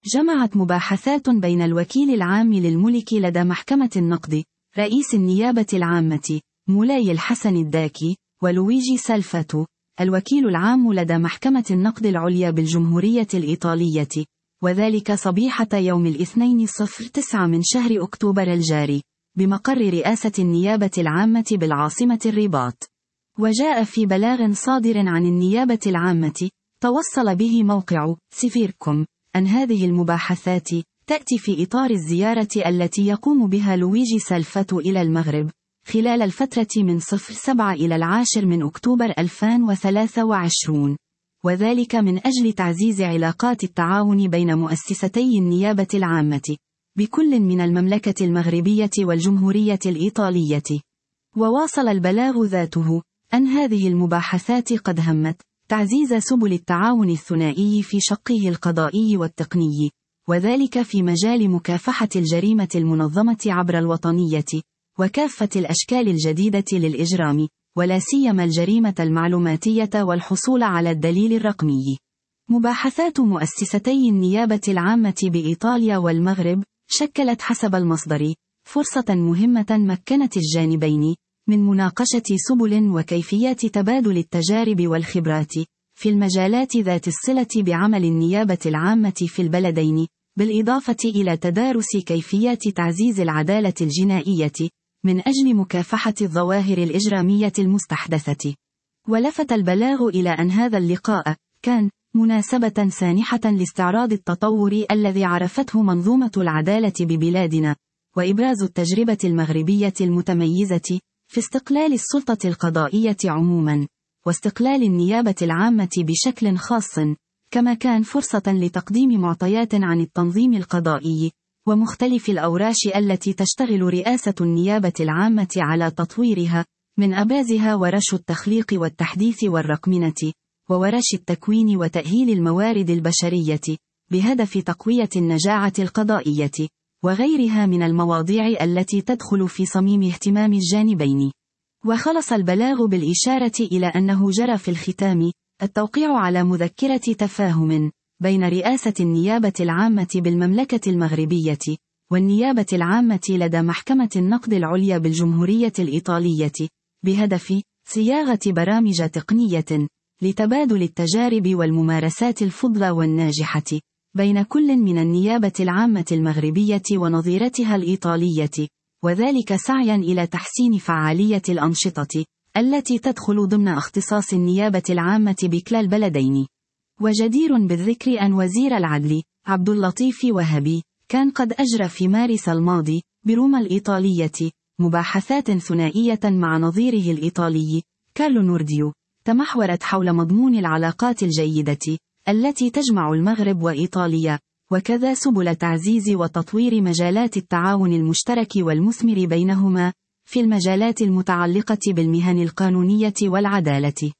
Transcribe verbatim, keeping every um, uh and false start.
جمعت مباحثات بين الوكيل العام للملك لدى محكمة النقد، رئيس النيابة العامة، مولاي الحسن الداكي، ولويجي سالفاتو، الوكيل العام لدى محكمة النقد العليا بالجمهورية الإيطالية، وذلك صبيحة يوم الاثنين صفر تسعة من شهر أكتوبر الجاري، بمقر رئاسة النيابة العامة بالعاصمة الرباط. وجاء في بلاغ صادر عن النيابة العامة توصل به موقع سيفيركوم أن هذه المباحثات تأتي في إطار الزيارة التي يقوم بها لويجي سالفاتو إلى المغرب خلال الفترة من صفر سبعة إلى العاشر من أكتوبر ألفين وثلاثة وعشرين، وذلك من أجل تعزيز علاقات التعاون بين مؤسستي النيابة العامة بكل من المملكة المغربية والجمهورية الإيطالية. وواصل البلاغ ذاته أن هذه المباحثات قد همت تعزيز سبل التعاون الثنائي في شقه القضائي والتقني، وذلك في مجال مكافحة الجريمة المنظمة عبر الوطنية، وكافة الأشكال الجديدة للإجرام، ولا سيما الجريمة المعلوماتية والحصول على الدليل الرقمي. مباحثات مؤسستي النيابة العامة بإيطاليا والمغرب شكلت حسب المصدر فرصة مهمة مكنت الجانبين من مناقشة سبل وكيفيات تبادل التجارب والخبرات في المجالات ذات الصلة بعمل النيابة العامة في البلدين، بالإضافة إلى تدارس كيفيات تعزيز العدالة الجنائية من أجل مكافحة الظواهر الإجرامية المستحدثة. ولفت البلاغ إلى أن هذا اللقاء كان مناسبة سانحة لاستعراض التطور الذي عرفته منظومة العدالة ببلادنا، وإبراز التجربة المغربية المتميزة في استقلال السلطة القضائية عموما، واستقلال النيابة العامة بشكل خاص، كما كان فرصة لتقديم معطيات عن التنظيم القضائي ومختلف الأوراش التي تشتغل رئاسة النيابة العامة على تطويرها، من أبرزها ورش التخليق والتحديث والرقمنة، وورش التكوين وتأهيل الموارد البشرية، بهدف تقوية النجاعة القضائية، وغيرها من المواضيع التي تدخل في صميم اهتمام الجانبين. وخلص البلاغ بالإشارة إلى أنه جرى في الختام التوقيع على مذكرة تفاهم بين رئاسة النيابة العامة بالمملكة المغربية والنيابة العامة لدى محكمة النقد العليا بالجمهورية الإيطالية، بهدف صياغة برامج تقنية لتبادل التجارب والممارسات الفضلى والناجحة بين كل من النيابة العامة المغربية ونظيرتها الإيطالية، وذلك سعيا إلى تحسين فعالية الأنشطة التي تدخل ضمن اختصاص النيابة العامة بكلا البلدين. وجدير بالذكر أن وزير العدل عبد اللطيف وهبي كان قد أجرى في مارس الماضي بروما الإيطالية مباحثات ثنائية مع نظيره الإيطالي كارلو نورديو، تمحورت حول مضمون العلاقات الجيدة التي تجمع المغرب وإيطاليا، وكذا سبل تعزيز وتطوير مجالات التعاون المشترك والمثمر بينهما في المجالات المتعلقة بالمهن القانونية والعدالة.